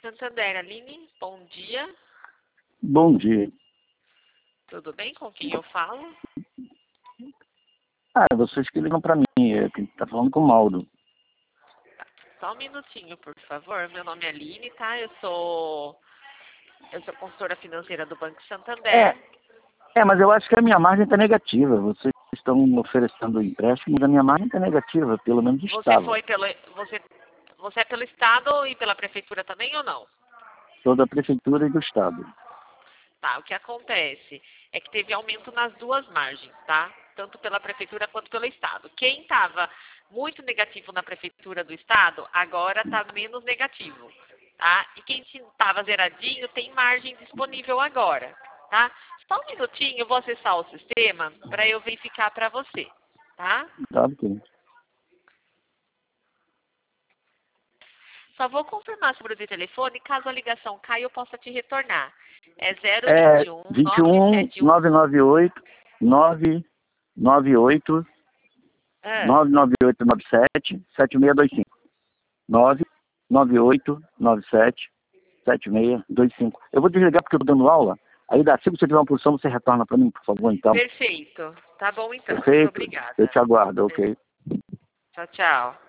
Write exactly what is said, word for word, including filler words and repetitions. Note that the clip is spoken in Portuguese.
Santander. Aline, bom dia. Bom dia. Tudo bem? Com quem eu falo? Ah, vocês que ligam para mim, é, que tá falando com o Mauro. Só um minutinho, por favor. Meu nome é Aline, tá? Eu sou, eu sou consultora financeira do Banco Santander. É, é, mas eu acho que a minha margem está negativa. Vocês estão oferecendo empréstimo, mas a minha margem está negativa, pelo menos Você estava. foi pelo, você, você é pelo Estado e pela Prefeitura também ou não? Sou da Prefeitura e do Estado. Tá, o que acontece é que teve aumento nas duas margens, tá? Tanto pela Prefeitura quanto pelo Estado. Quem estava muito negativo na Prefeitura do Estado, agora está menos negativo, tá? E quem estava zeradinho tem margem disponível agora, tá? Só um minutinho, eu vou acessar o sistema para eu verificar para você, tá? Tá, ok. Só vou confirmar sobre o de telefone, caso a ligação caia, eu possa te retornar. É zero É vinte e um, vinte e nove um, sete um. nove nove oito, nove nove oito, Ah, nove nove oito nove sete, sete seis dois cinco. nove nove oito nove sete, sete seis dois cinco. Eu vou desligar porque eu estou dando aula. Aí dá, se você tiver uma posição, você retorna para mim, por favor, então. perfeito. Tá bom então. Muito Perfeito? Eu obrigada. te aguardo, ok? Tchau, tchau.